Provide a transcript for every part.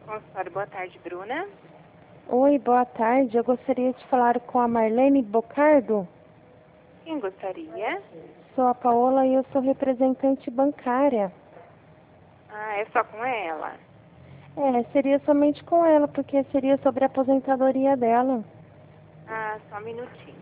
Consultório, boa tarde, Bruna. Oi, boa tarde. Eu gostaria de falar com a Marlene Bocardo. Quem gostaria? Sou a Paola e eu sou representante bancária. Ah, é só com ela? Seria somente com ela, porque seria sobre a aposentadoria dela. Ah, só um minutinho.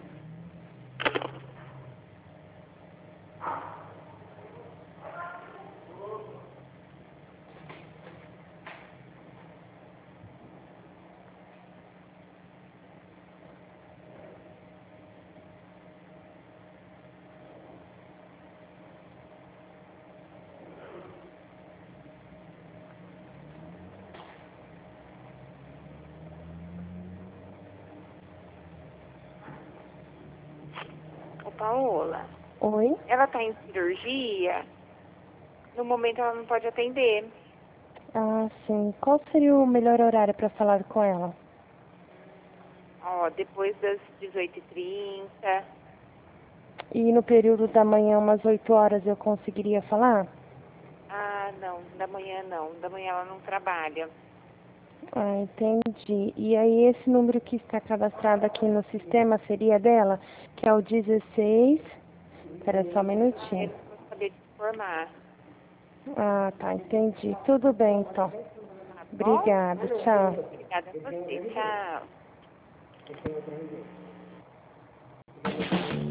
Ô, Paola, Oi? ela tá em cirurgia? No momento ela não pode atender. Ah, sim. Qual seria o melhor horário para falar com ela? Ó, depois das 18h30. E no período da manhã, umas 8 horas, eu conseguiria falar? Ah, não, da manhã não. Da manhã ela não trabalha. Ah, entendi. E aí esse número que está cadastrado aqui no sistema seria dela, que é o 16. Espera só um Ah, eu minutinho. não vou saber te informar. Ah, tá, entendi. Tudo bem, então. Tá bom? Obrigada, tchau. Obrigada a você. Tchau.